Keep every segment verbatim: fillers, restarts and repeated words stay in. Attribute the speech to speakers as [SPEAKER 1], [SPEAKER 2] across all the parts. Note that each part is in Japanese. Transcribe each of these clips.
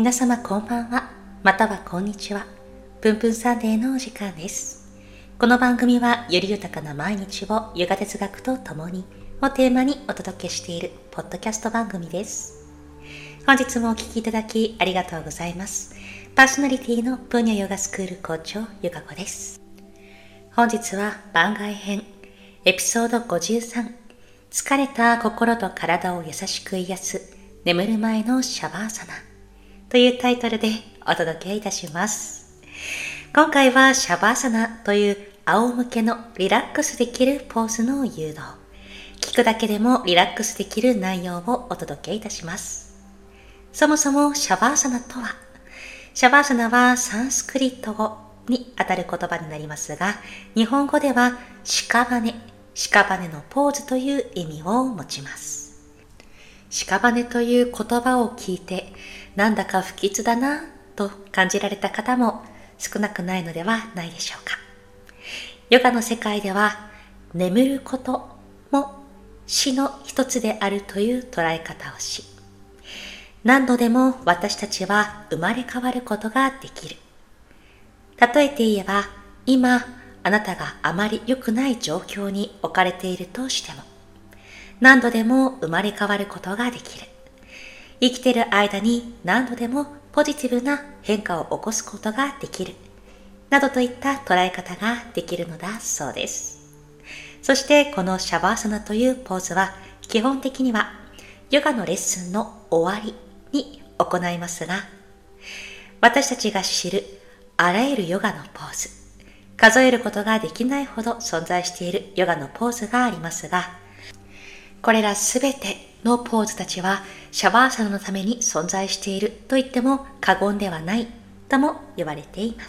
[SPEAKER 1] 皆様こんばんは、またはこんにちは。ぷんぷんサンデーのお時間です。この番組はより豊かな毎日をヨガ哲学とともにをテーマにお届けしているポッドキャスト番組です。本日もお聞きいただきありがとうございます。パーソナリティのプーニャヨガスクール校長ヨガ子です。本日は番外編エピソードごじゅうさん、疲れた心と体を優しく癒す眠る前のシャバーサナというタイトルでお届けいたします。今回はシャバーサナという仰向けのリラックスできるポーズの誘導、聞くだけでもリラックスできる内容をお届けいたします。そもそもシャバーサナとは、シャバーサナはサンスクリット語にあたる言葉になりますが、日本語では屍、屍のポーズという意味を持ちます。屍という言葉を聞いて、なんだか不吉だなと感じられた方も少なくないのではないでしょうか。ヨガの世界では、眠ることも死の一つであるという捉え方をし、何度でも私たちは生まれ変わることができる。例えて言えば、今あなたがあまり良くない状況に置かれているとしても、何度でも生まれ変わることができる。生きている間に何度でもポジティブな変化を起こすことができる。などといった捉え方ができるのだそうです。そしてこのシャバーサナというポーズは基本的にはヨガのレッスンの終わりに行いますが、私たちが知るあらゆるヨガのポーズ、数えることができないほど存在しているヨガのポーズがありますが、これらすべてのポーズたちはシャバーサナのために存在していると言っても過言ではないとも言われています。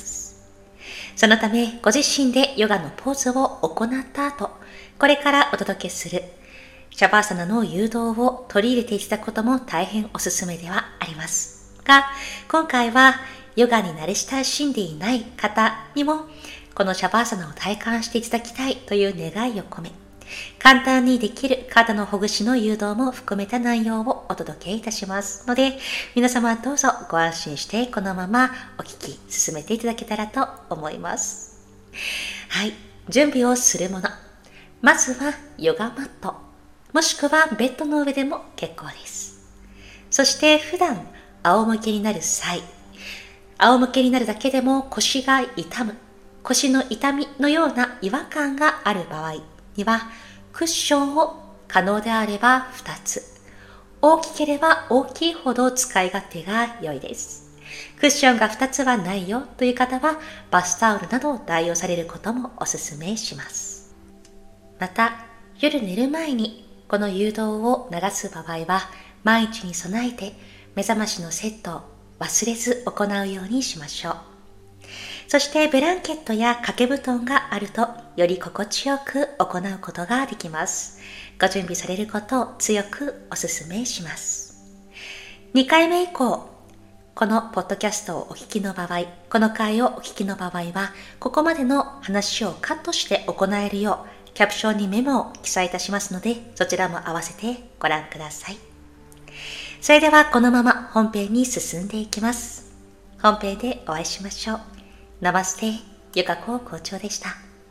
[SPEAKER 1] そのためご自身でヨガのポーズを行った後、これからお届けするシャバーサナの誘導を取り入れていただくことも大変おすすめではありますが、今回はヨガに慣れ親しんでいない方にもこのシャバーサナを体感していただきたいという願いを込め、簡単にできる体のほぐしの誘導も含めた内容をお届けいたしますので、皆様どうぞご安心してこのままお聞き進めていただけたらと思います。はい、準備をするもの。まずはヨガマット、もしくはベッドの上でも結構です。そして普段仰向けになる際、仰向けになるだけでも腰が痛む、腰の痛みのような違和感がある場合には、クッションを可能であればふたつ、大きければ大きいほど使い勝手が良いです。クッションがふたつはないよという方はバスタオルなどを代用されることもお勧めします。また夜寝る前にこの誘導を流す場合は、万一に備えて目覚ましのセットを忘れず行うようにしましょう。そしてブランケットや掛け布団があるとより心地よく行うことができます。ご準備されることを強くお勧めします。にかいめ以降、このポッドキャストをお聞きの場合、この回をお聞きの場合は、ここまでの話をカットして行えるようキャプションにメモを記載いたしますので、そちらも合わせてご覧ください。それではこのまま本編に進んでいきます。本編でお会いしましょう。ナマステ、ヨガコ校長でした。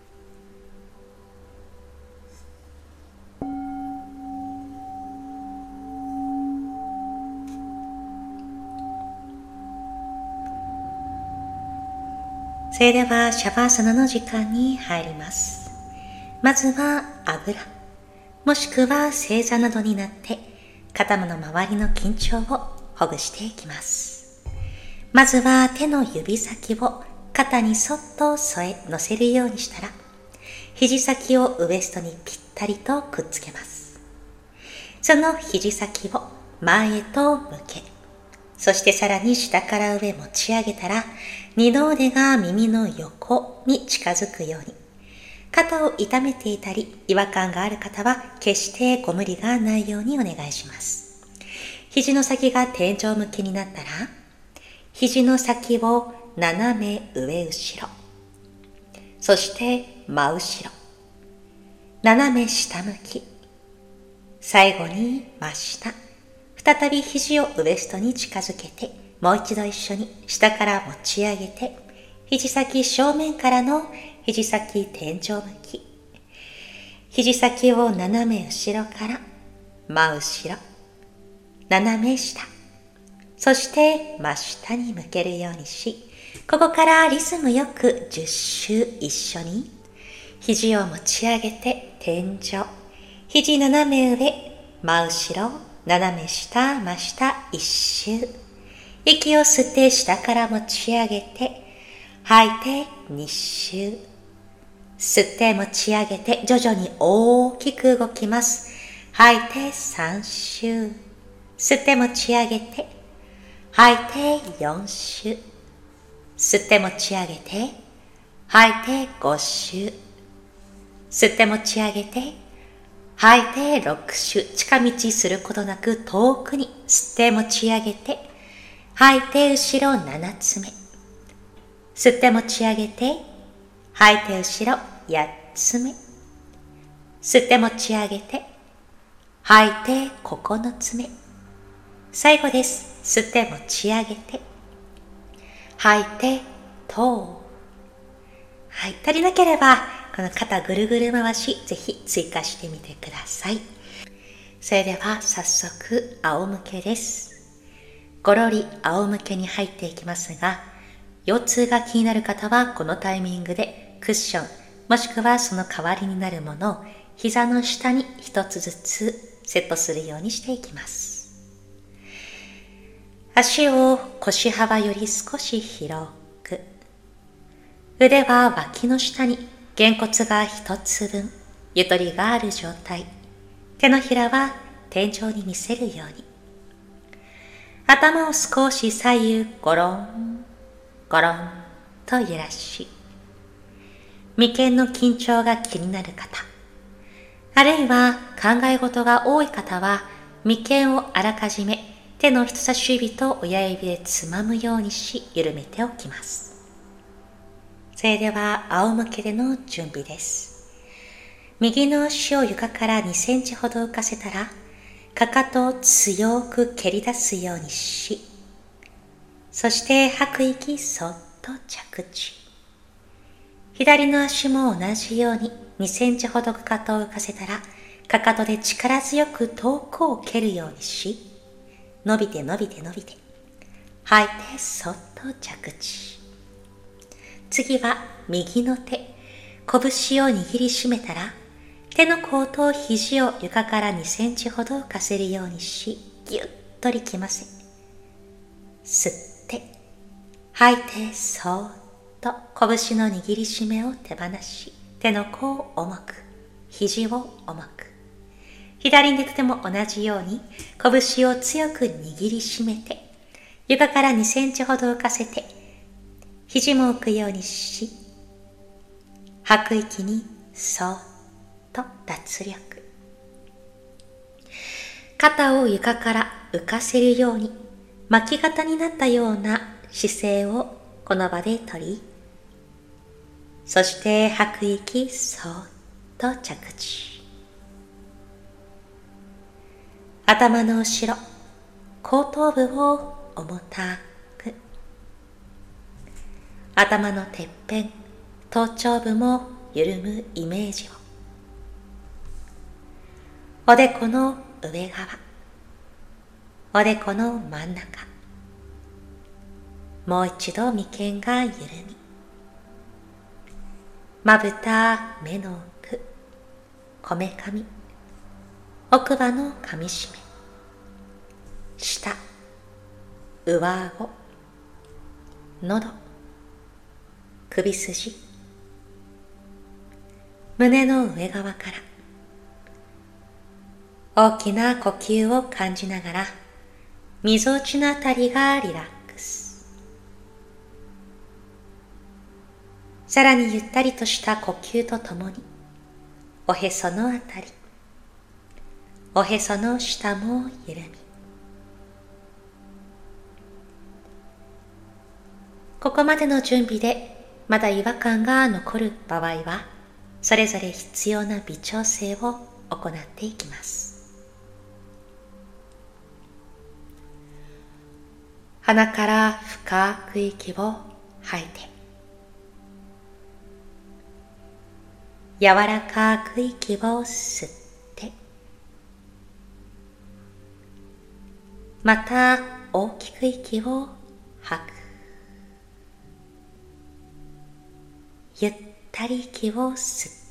[SPEAKER 1] それではシャバーサナの時間に入ります。まずはあぐら、もしくは正座などになって肩の周りの緊張をほぐしていきます。まずは手の指先を肩にそっと添え乗せるようにしたら、肘先をウエストにぴったりとくっつけます。その肘先を前へと向け、そしてさらに下から上持ち上げたら、二の腕が耳の横に近づくように。肩を痛めていたり違和感がある方は決してご無理がないようにお願いします。肘の先が天井向きになったら、肘の先を斜め上後ろ、そして真後ろ、斜め下向き、最後に真下、再び肘をウエストに近づけてもう一度一緒に下から持ち上げて、肘先正面からの肘先天井向き。肘先を斜め後ろから真後ろ、斜め下、そして真下に向けるようにし、ここからリズムよくじゅっ周一緒に、肘を持ち上げて天井、肘斜め上、真後ろ、斜め下、真下一周。息を吸って下から持ち上げて、吐いてに周。吸って持ち上げて徐々に大きく動きます。吐いてさん周。吸って持ち上げて、吐いてよん周。吸って持ち上げて、吐いてご周。吸って持ち上げて、吐いてろく周。近道することなく遠くに吸って持ち上げて、吐いて後ろななつめ。吸って持ち上げて、吐いて後ろやっつめ。吸って持ち上げて、吐いてここのつめ。最後です。吸って持ち上げて、吐いてと。はい、足りなければこの肩ぐるぐる回しぜひ追加してみてください。それでは早速仰向けです。ごろり仰向けに入っていきますが、腰痛が気になる方はこのタイミングでクッションもしくはその代わりになるものを膝の下に一つずつセットするようにしていきます。足を腰幅より少し広く、腕は脇の下にげんこつが一つ分ゆとりがある状態。手のひらは天井に見せるように。頭を少し左右ゴロンゴロンと揺らし、眉間の緊張が気になる方、あるいは考え事が多い方は眉間をあらかじめ手の人差し指と親指でつまむようにし緩めておきます。それでは仰向けでの準備です。右の足を床からにセンチほど浮かせたら、かかとを強く蹴り出すようにし、そして吐く息そっと着地。左の足も同じようににセンチほどかかとを浮かせたら、かかとで力強く遠くを蹴るようにし、伸びて伸びて伸びて、吐いてそっと着地。次は右の手、拳を握りしめたら、手の甲と肘を床からにセンチほど浮かせるようにし、ぎゅっと力ませ、吸って、吐いてそっと拳の握りしめを手放し、手の甲を重く、肘を重く。左手でも同じように拳を強く握りしめて、床からにセンチほど浮かせて、肘も浮くようにし、吐く息にそっと脱力。肩を床から浮かせるように巻き肩になったような姿勢をこの場でとり、そして吐く息そっと着地。頭の後ろ、後頭部を重たく、頭のてっぺん、頭頂部も緩むイメージを。おでこの上側、おでこの真ん中、もう一度眉間が緩み、まぶた、目の奥、こめかみ、奥歯のかみしめ、舌、上顎、喉、首筋、胸の上側から大きな呼吸を感じながら、みぞおちのあたりがリラックス。さらにゆったりとした呼吸とともに、おへそのあたり、おへその下も緩み、ここまでの準備でまだ違和感が残る場合は、それぞれ必要な微調整を行っていきます。 鼻から深く息を吐いて、柔らかく息を吸って、また大きく息を吐く。ゆったり息を吸って、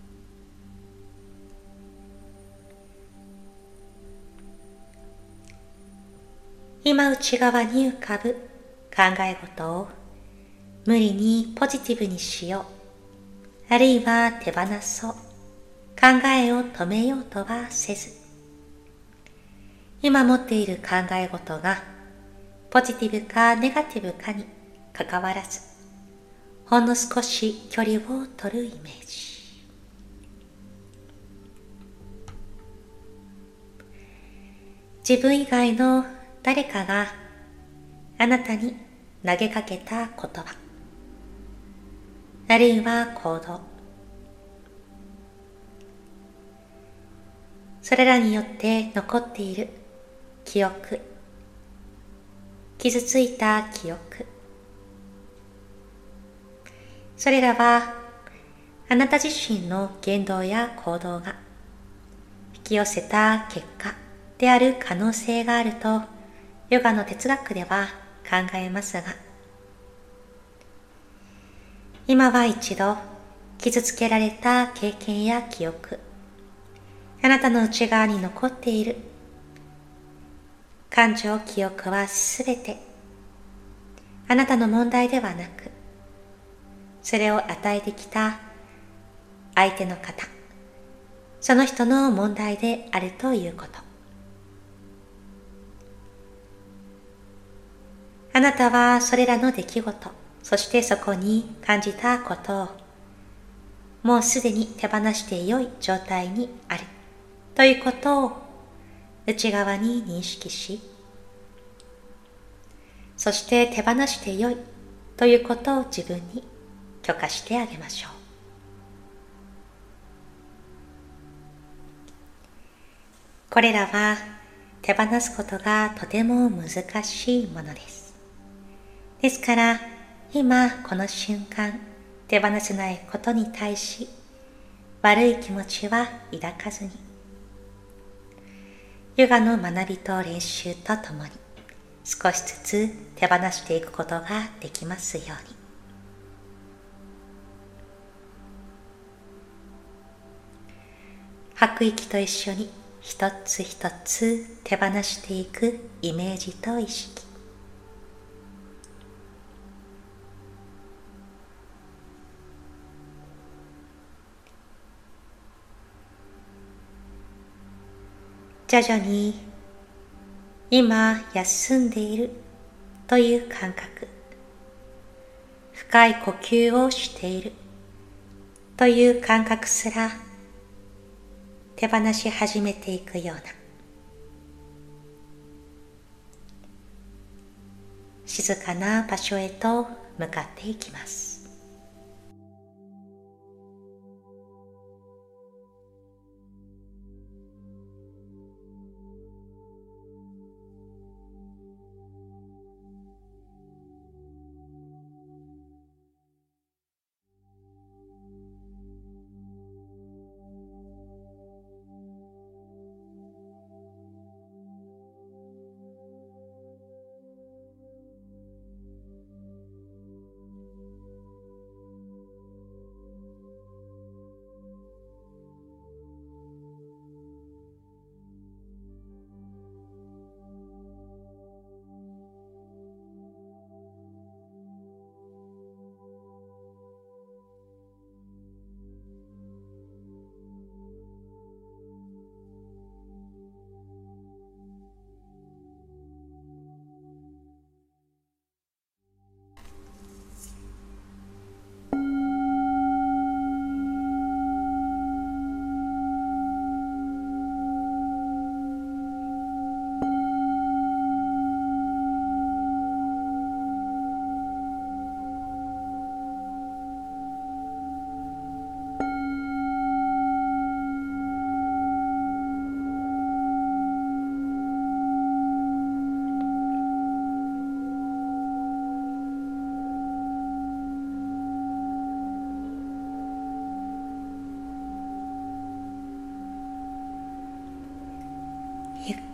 [SPEAKER 1] 今内側に浮かぶ考え事を無理にポジティブにしよう、あるいは手放そう、考えを止めようとはせず、今持っている考え事がポジティブかネガティブかにかかわらず、ほんの少し距離を取るイメージ。自分以外の誰かがあなたに投げかけた言葉、あるいは行動、それらによって残っている記憶、傷ついた記憶、それらはあなた自身の言動や行動が引き寄せた結果である可能性があるとヨガの哲学では考えますが、今は一度傷つけられた経験や記憶、あなたの内側に残っている感情、記憶はすべてあなたの問題ではなく、それを与えてきた相手の方、その人の問題であるということ。あなたはそれらの出来事、そしてそこに感じたことをもうすでに手放して良い状態にあるということを内側に認識し、そして手放して良いということを自分に許可してあげましょう。これらは手放すことがとても難しいものです。ですから今この瞬間手放せないことに対し悪い気持ちは抱かずに、ヨガの学びと練習とともに少しずつ手放していくことができますように。吐く息と一緒に一つ一つ手放していくイメージと意識。徐々に今休んでいるという感覚、深い呼吸をしているという感覚すら手放し始めていくような、静かな場所へと向かっていきます。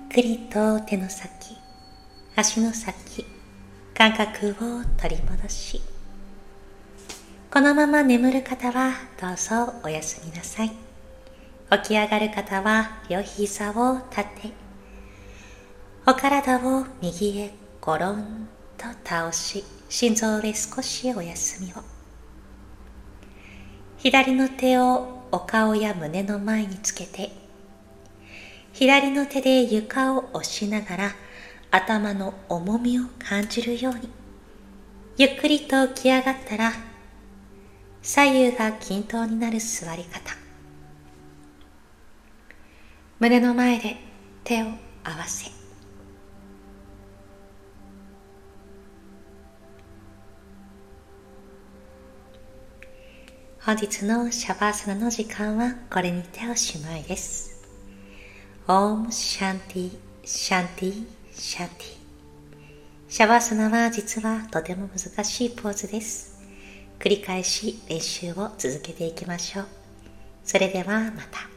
[SPEAKER 1] くりと手の先、足の先、感覚を取り戻し、このまま眠る方はどうぞおやすみなさい。起き上がる方は両膝を立て、お体を右へゴロンと倒し、心臓へ少しお休みを。左の手をお顔や胸の前につけて、左の手で床を押しながら頭の重みを感じるように、ゆっくりと起き上がったら、左右が均等になる座り方。胸の前で手を合わせ、本日のシャバーサナの時間はこれにておしまいです。オームシャンティシャンティシャンティ。シャバーサナは実はとても難しいポーズです。繰り返し練習を続けていきましょう。それではまた。